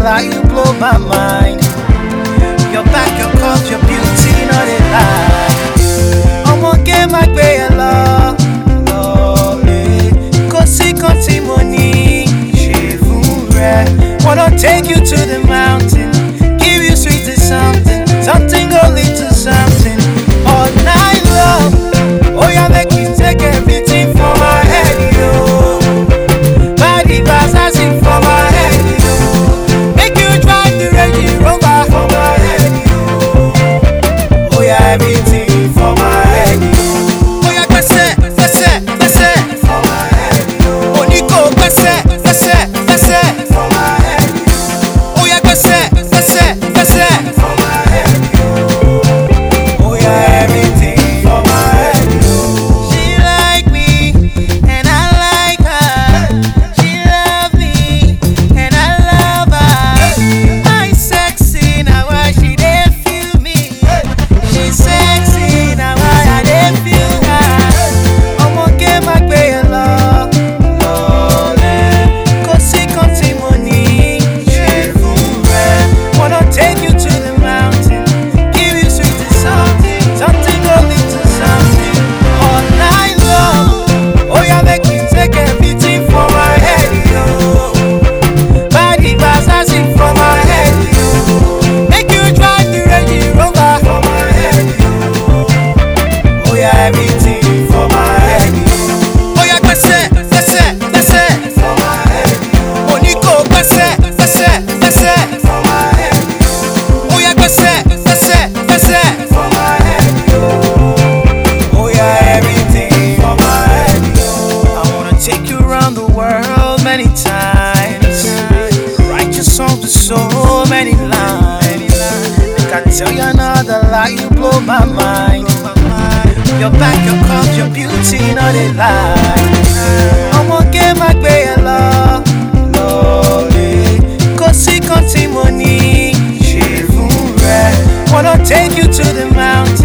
lie, you blow my mind. Your back, your curves, your beauty, not a lie. I'ma get my way along. Kosi konti money, wanna take you to the mountain, give you sweet to something, something go lead to something. All night long, oh yeah, make me take everything for my head, yo. Body vibes, I sing for my head, yo. Make you drive the Range Rover for my head, yo. Oh yeah, everything for my head, yo. Oh yeah, gbese, gbese, gbese for my head, yo. Oniko gbese, gbese, gbese for my head, yo. Oh yeah, gbese, gbese, gbese for my head, yo. Oh yeah, everything for my head, yo. She like me and I like her. She love me and I love her. I sexy now why she dey feel me. She sexy now why I dey feel her. I'ma get my way along. Kosi konti money, wanna take you to the mountain, give you sweet to something, something go lead to something. All night long, oh yeah, make me take everything for my head, yo. Body vibes, I sing for my head, yo. Make you drive the Range Rover for my head, yo. Oh yeah, everything for my head, yo. Oh yeah, gbese, gbese, gbese for my head, yo. Oniko gbese, gbese, gbese for my head, yo. Oh yeah, gbese, gbese, gbese for my head, yo. Oh yeah, everything for my head, yo. I wanna take you around the world many times, write your songs with so many lines. I can tell you another lie, you blow my mind. Your back, your curves, your beauty, not a lie. I'ma get my way along. Kosi konti money, wanna take you to the mountain.